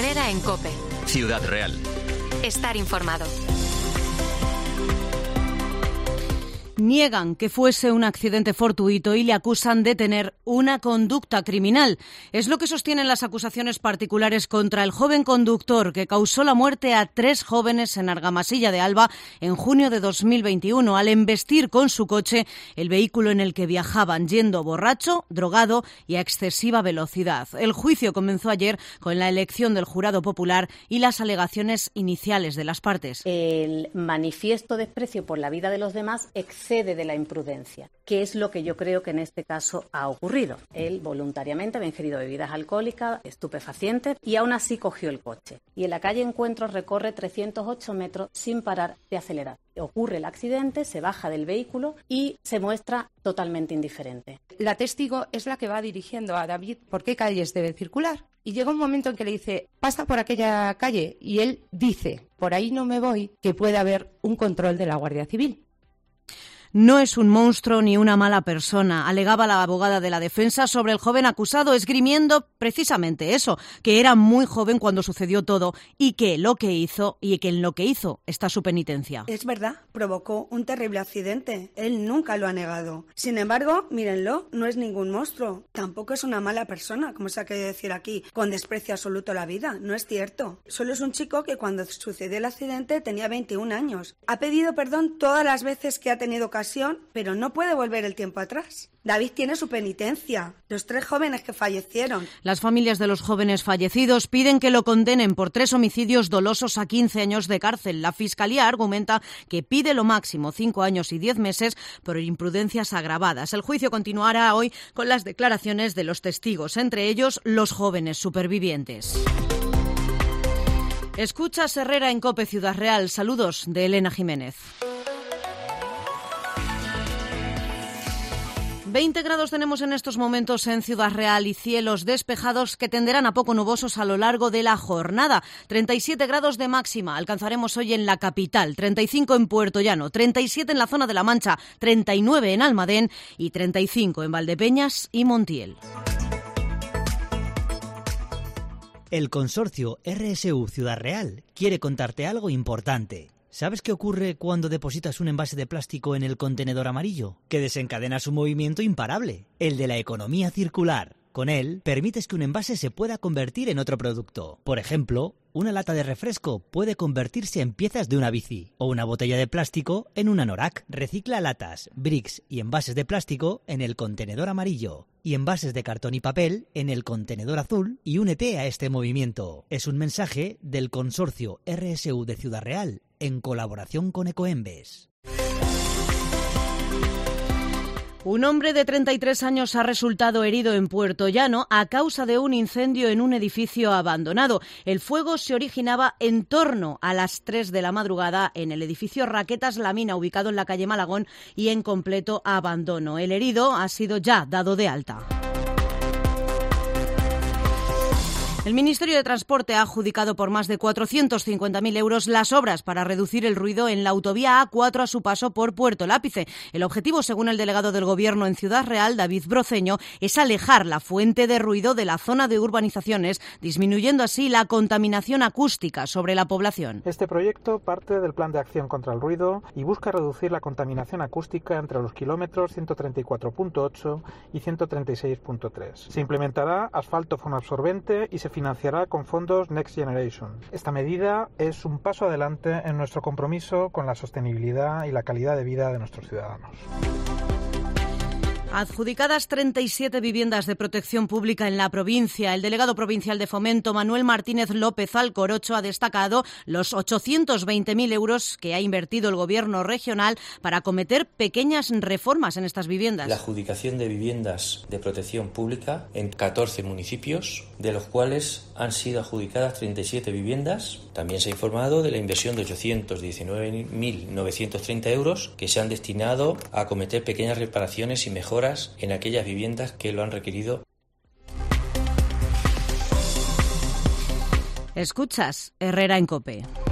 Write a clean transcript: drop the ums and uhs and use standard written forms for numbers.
Herrera en COPE. Ciudad Real. Estar informado. Niegan que fuese un accidente fortuito y le acusan de tener una conducta criminal. Es lo que sostienen las acusaciones particulares contra el joven conductor que causó la muerte a 3 jóvenes en Argamasilla de Alba en junio de 2021 al embestir con su coche el vehículo en el que viajaban, yendo borracho, drogado y a excesiva velocidad. El juicio comenzó ayer con la elección del jurado popular y las alegaciones iniciales de las partes. El manifiesto desprecio por la vida de los demás excede de la imprudencia, que es lo que yo creo que en este caso ha ocurrido. Él voluntariamente había ingerido bebidas alcohólicas, estupefacientes, y aún así cogió el coche. Y en la calle Encuentros recorre 308 metros sin parar de acelerar. Ocurre el accidente, se baja del vehículo y se muestra totalmente indiferente. La testigo es la que va dirigiendo a David por qué calles debe circular. Y llega un momento en que le dice, pasa por aquella calle, y él dice, por ahí no me voy, que puede haber un control de la Guardia Civil. No es un monstruo ni una mala persona, alegaba la abogada de la defensa sobre el joven acusado, esgrimiendo precisamente eso, que era muy joven cuando sucedió todo y que en lo que hizo está su penitencia. Es verdad, provocó un terrible accidente. Él nunca lo ha negado. Sin embargo, mírenlo, no es ningún monstruo. Tampoco es una mala persona, como se ha querido decir aquí, con desprecio absoluto a la vida. No es cierto. Solo es un chico que cuando sucedió el accidente tenía 21 años. Ha pedido perdón todas las veces que ha tenido ocasión, pero no puede volver el tiempo atrás. David tiene su penitencia, los 3 jóvenes que fallecieron. Las familias de los jóvenes fallecidos piden que lo condenen por 3 homicidios dolosos a 15 años de cárcel. La Fiscalía argumenta que pide lo máximo 5 años y 10 meses por imprudencias agravadas. El juicio continuará hoy con las declaraciones de los testigos, entre ellos los jóvenes supervivientes. Escuchas Herrera en COPE Ciudad Real. Saludos de Elena Jiménez. 20 grados tenemos en estos momentos en Ciudad Real y cielos despejados que tenderán a poco nubosos a lo largo de la jornada. 37 grados de máxima alcanzaremos hoy en la capital, 35 en Puerto Llano, 37 en la zona de La Mancha, 39 en Almadén y 35 en Valdepeñas y Montiel. El consorcio RSU Ciudad Real quiere contarte algo importante. ¿Sabes qué ocurre cuando depositas un envase de plástico en el contenedor amarillo? Que desencadenas un movimiento imparable, el de la economía circular. Con él, permites que un envase se pueda convertir en otro producto. Por ejemplo, una lata de refresco puede convertirse en piezas de una bici, o una botella de plástico en un anorak. Recicla latas, bricks y envases de plástico en el contenedor amarillo, y envases de cartón y papel en el contenedor azul, y únete a este movimiento. Es un mensaje del consorcio RSU de Ciudad Real, en colaboración con Ecoembes. Un hombre de 33 años ha resultado herido en Puerto Llano a causa de un incendio en un edificio abandonado. El fuego se originaba en torno a las 3 de la madrugada en el edificio Raquetas La Mina, ubicado en la calle Malagón y en completo abandono. El herido ha sido ya dado de alta. El Ministerio de Transporte ha adjudicado por más de 450.000 euros las obras para reducir el ruido en la autovía A4 a su paso por Puerto Lápice. El objetivo, según el delegado del Gobierno en Ciudad Real, David Broceño, es alejar la fuente de ruido de la zona de urbanizaciones, disminuyendo así la contaminación acústica sobre la población. Este proyecto parte del Plan de Acción contra el Ruido y busca reducir la contaminación acústica entre los kilómetros 134.8 y 136.3. Se implementará asfalto fonoabsorbente y se financiará con fondos Next Generation. Esta medida es un paso adelante en nuestro compromiso con la sostenibilidad y la calidad de vida de nuestros ciudadanos. Adjudicadas 37 viviendas de protección pública en la provincia. El delegado provincial de Fomento, Manuel Martínez López Alcorocho, ha destacado los 820.000 euros que ha invertido el Gobierno regional para acometer pequeñas reformas en estas viviendas. La adjudicación de viviendas de protección pública en 14 municipios, de los cuales han sido adjudicadas 37 viviendas. También se ha informado de la inversión de 819.930 euros que se han destinado a acometer pequeñas reparaciones y mejoras en aquellas viviendas que lo han requerido. Escuchas Herrera en COPE.